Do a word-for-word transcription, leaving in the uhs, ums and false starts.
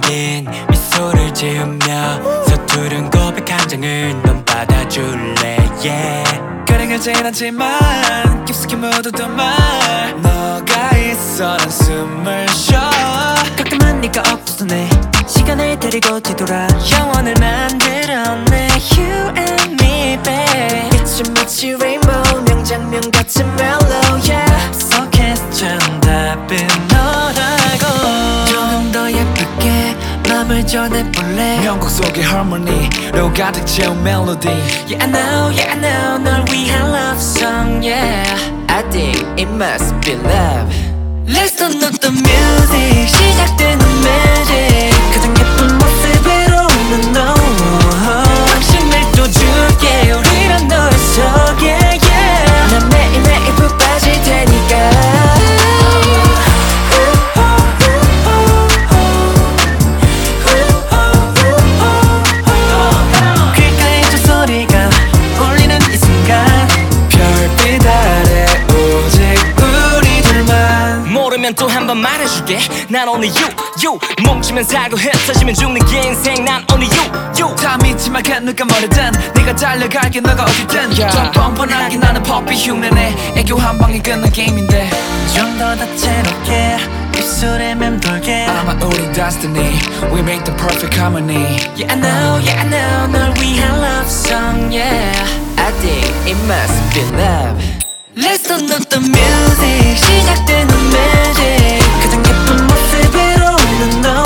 긴 미소를 지으며 서투른 고백 한 장을 넌 받아줄래 yeah. 가능하진 않지만 깊숙이 묻어둔 말 너가 있어 난 숨을 쉬어 가끔은 네가 없어도 내 시간을 데리고 뒤돌아 영원을 만들어내 You and me babe 미치 미치 레인보우 명장면 같은 멜로우 yeah. 속에서 답은 너라고 조금 더 예쁘게 맘을 전해볼래 명곡 속의 harmony로 가득 채운 멜로디 Yeah I know yeah I know 널 위한 love song yeah I think it must be love Let's turn up the music 시작되는 magic 가장 예쁜 모습으로 너 확신을 또 줄게 우리란 너의 속에 yeah. 난 매일매일 푹 빠질 테니까 귓가에 저 소리가 울리는 이 순간 별빛 아래 오직 우리 둘만 모르면 또 한 번 말해줄게 난 only you you 뭉치면 살고 흩어지면 죽는 게 인생 난 only you you 다 믿지 마 그 누가 뭐래든 네가 달려갈게 너가 어디든 yeah. 좀 뻔뻔하게 나는 퍼피 흉내내 애교 한 방에 끝난 게임인데 좀 더 다채롭게 입술에 맴돌게 아마 우리 destiny We make the perfect harmony Yeah I know yeah I know 널 위한 love song yeah I think it must be love Let's turn up the music 시작되는 magic 가장 예쁜 모습으로 웃는 너